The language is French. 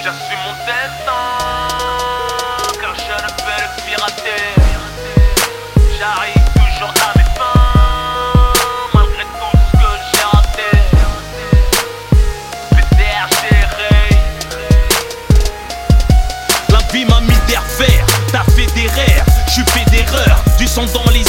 J'assume mon destin, car je ne fais le pirater. J'arrive toujours à mes fins, malgré tout ce que j'ai raté. PDR, La vie m'a mis des revers, t'as fait des rêves, j'suis fait d'erreurs. Du sang dans les